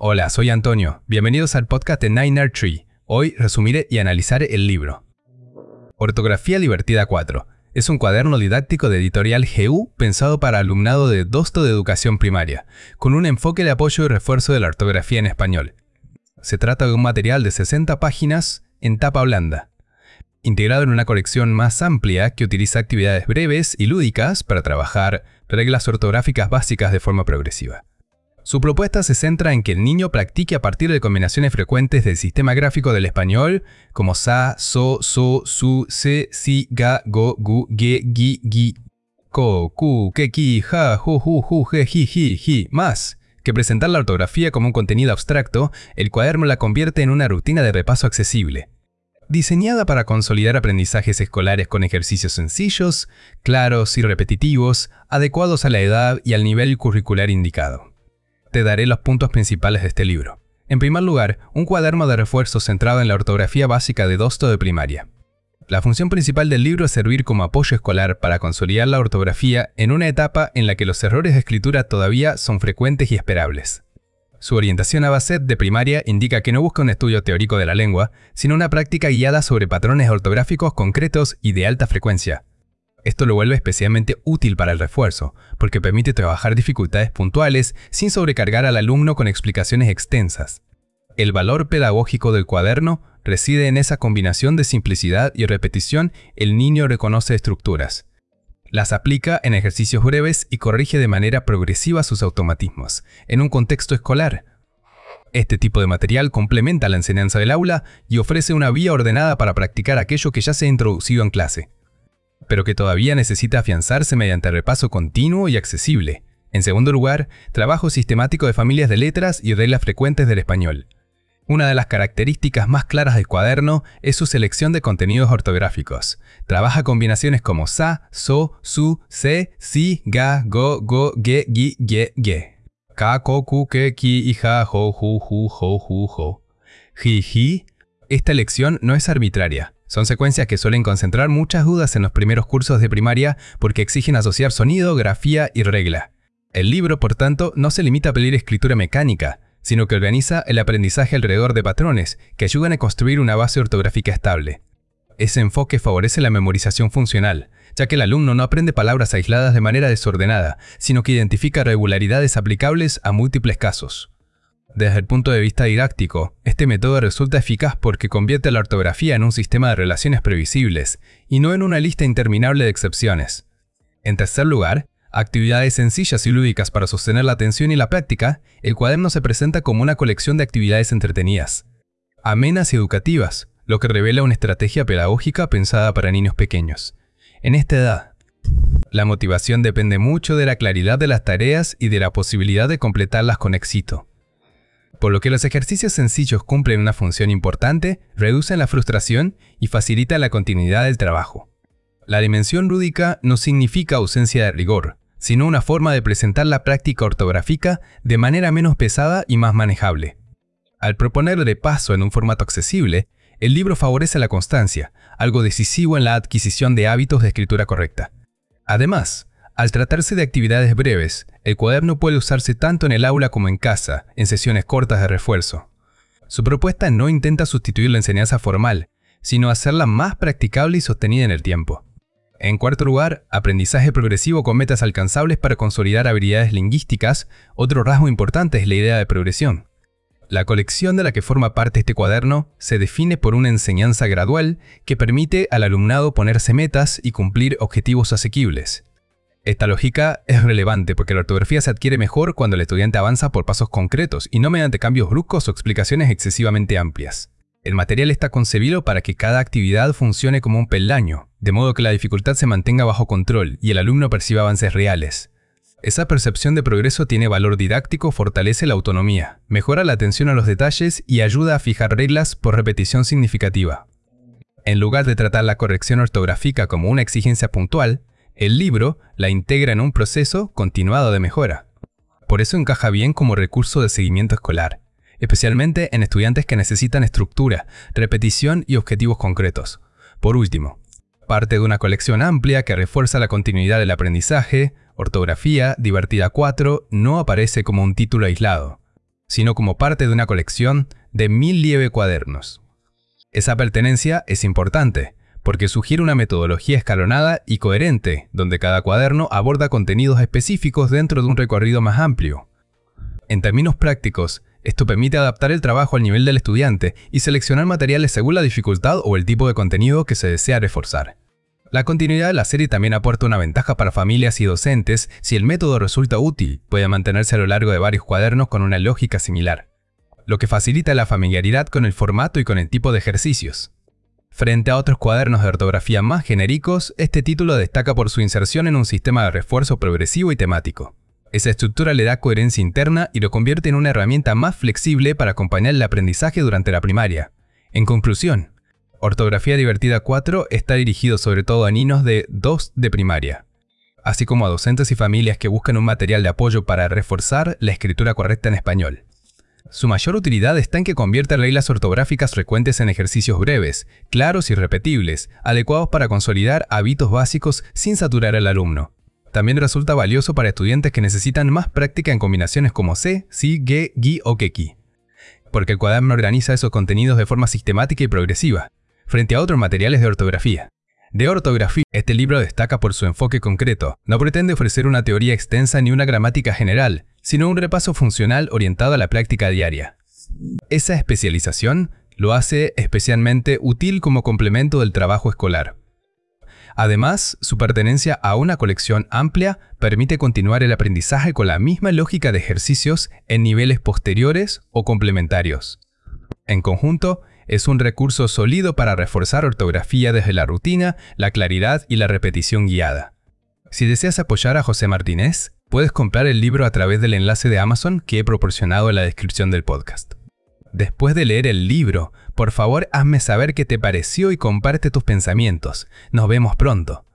Hola, soy Antonio. Bienvenidos al podcast de Niner Tree. Hoy resumiré y analizaré el libro. Ortografía Divertida 4. Es un cuaderno didáctico de editorial GU pensado para alumnado de Dosto de Educación Primaria, con un enfoque de apoyo y refuerzo de la ortografía en español. Se trata de un material de 60 páginas en tapa blanda, integrado en una colección más amplia que utiliza actividades breves y lúdicas para trabajar reglas ortográficas básicas de forma progresiva. Su propuesta se centra en que el niño practique a partir de combinaciones frecuentes del sistema gráfico del español, como sa, so, su, se, si, ga, go, gu, ge, gi, gi, ko, ku, ke, ki, ja, ju, je, ji, más. Que presentar la ortografía como un contenido abstracto, el cuaderno la convierte en una rutina de repaso accesible. Diseñada para consolidar aprendizajes escolares con ejercicios sencillos, claros y repetitivos, adecuados a la edad y al nivel curricular indicado. Te daré los puntos principales de este libro. En primer lugar, un cuaderno de refuerzo centrado en la ortografía básica de Dosto de primaria. La función principal del libro es servir como apoyo escolar para consolidar la ortografía en una etapa en la que los errores de escritura todavía son frecuentes y esperables. Su orientación a base de primaria indica que no busca un estudio teórico de la lengua, sino una práctica guiada sobre patrones ortográficos concretos y de alta frecuencia. Esto lo vuelve especialmente útil para el refuerzo, porque permite trabajar dificultades puntuales sin sobrecargar al alumno con explicaciones extensas. El valor pedagógico del cuaderno reside en esa combinación de simplicidad y repetición. El niño reconoce estructuras, las aplica en ejercicios breves y corrige de manera progresiva sus automatismos, en un contexto escolar. Este tipo de material complementa la enseñanza del aula y ofrece una vía ordenada para practicar aquello que ya se ha introducido en clase, pero que todavía necesita afianzarse mediante repaso continuo y accesible. En segundo lugar, trabajo sistemático de familias de letras y reglas frecuentes del español. Una de las características más claras del cuaderno es su selección de contenidos ortográficos. Trabaja combinaciones como sa, so, su, se, si, ga, go, ge, gi, ge. Ka, ko, ku, ke, ki, i, ja, jo, ju, jo. Ji. Esta elección no es arbitraria. Son secuencias que suelen concentrar muchas dudas en los primeros cursos de primaria porque exigen asociar sonido, grafía y regla. El libro, por tanto, no se limita a pedir escritura mecánica, sino que organiza el aprendizaje alrededor de patrones que ayudan a construir una base ortográfica estable. Ese enfoque favorece la memorización funcional, ya que el alumno no aprende palabras aisladas de manera desordenada, sino que identifica regularidades aplicables a múltiples casos. Desde el punto de vista didáctico, este método resulta eficaz porque convierte la ortografía en un sistema de relaciones previsibles y no en una lista interminable de excepciones. En tercer lugar, actividades sencillas y lúdicas para sostener la atención y la práctica, el cuaderno se presenta como una colección de actividades entretenidas, amenas y educativas, lo que revela una estrategia pedagógica pensada para niños pequeños. En esta edad, la motivación depende mucho de la claridad de las tareas y de la posibilidad de completarlas con éxito. Por lo que los ejercicios sencillos cumplen una función importante, reducen la frustración y facilitan la continuidad del trabajo. La dimensión lúdica no significa ausencia de rigor, sino una forma de presentar la práctica ortográfica de manera menos pesada y más manejable. Al proponer el repaso en un formato accesible, el libro favorece la constancia, algo decisivo en la adquisición de hábitos de escritura correcta. Además, al tratarse de actividades breves, el cuaderno puede usarse tanto en el aula como en casa, en sesiones cortas de refuerzo. Su propuesta no intenta sustituir la enseñanza formal, sino hacerla más practicable y sostenida en el tiempo. En cuarto lugar, aprendizaje progresivo con metas alcanzables para consolidar habilidades lingüísticas. Otro rasgo importante es la idea de progresión. La colección de la que forma parte este cuaderno se define por una enseñanza gradual que permite al alumnado ponerse metas y cumplir objetivos asequibles. Esta lógica es relevante porque la ortografía se adquiere mejor cuando el estudiante avanza por pasos concretos y no mediante cambios bruscos o explicaciones excesivamente amplias. El material está concebido para que cada actividad funcione como un peldaño, de modo que la dificultad se mantenga bajo control y el alumno perciba avances reales. Esa percepción de progreso tiene valor didáctico, fortalece la autonomía, mejora la atención a los detalles y ayuda a fijar reglas por repetición significativa. En lugar de tratar la corrección ortográfica como una exigencia puntual, el libro la integra en un proceso continuado de mejora. Por eso encaja bien como recurso de seguimiento escolar, especialmente en estudiantes que necesitan estructura, repetición y objetivos concretos. Por último, parte de una colección amplia que refuerza la continuidad del aprendizaje. Ortografía Divertida 4 no aparece como un título aislado, sino como parte de una colección de 1000 cuadernos. Esa pertenencia es importante, porque sugiere una metodología escalonada y coherente, donde cada cuaderno aborda contenidos específicos dentro de un recorrido más amplio. En términos prácticos, esto permite adaptar el trabajo al nivel del estudiante y seleccionar materiales según la dificultad o el tipo de contenido que se desea reforzar. La continuidad de la serie también aporta una ventaja para familias y docentes si el método resulta útil, puede mantenerse a lo largo de varios cuadernos con una lógica similar, lo que facilita la familiaridad con el formato y con el tipo de ejercicios. Frente a otros cuadernos de ortografía más genéricos, este título destaca por su inserción en un sistema de refuerzo progresivo y temático. Esa estructura le da coherencia interna y lo convierte en una herramienta más flexible para acompañar el aprendizaje durante la primaria. En conclusión, Ortografía Divertida 4 está dirigido sobre todo a niños de 2 de primaria, así como a docentes y familias que buscan un material de apoyo para reforzar la escritura correcta en español. Su mayor utilidad está en que convierte reglas ortográficas frecuentes en ejercicios breves, claros y repetibles, adecuados para consolidar hábitos básicos sin saturar al alumno. También resulta valioso para estudiantes que necesitan más práctica en combinaciones como se, si, ge, gi o keki, porque el cuaderno organiza esos contenidos de forma sistemática y progresiva, frente a otros materiales de ortografía. De ortografía, este libro destaca por su enfoque concreto. No pretende ofrecer una teoría extensa ni una gramática general, sino un repaso funcional orientado a la práctica diaria. Esa especialización lo hace especialmente útil como complemento del trabajo escolar. Además, su pertenencia a una colección amplia permite continuar el aprendizaje con la misma lógica de ejercicios en niveles posteriores o complementarios. En conjunto, es un recurso sólido para reforzar ortografía desde la rutina, la claridad y la repetición guiada. Si deseas apoyar a José Martínez, puedes comprar el libro a través del enlace de Amazon que he proporcionado en la descripción del podcast. Después de leer el libro, por favor hazme saber qué te pareció y comparte tus pensamientos. Nos vemos pronto.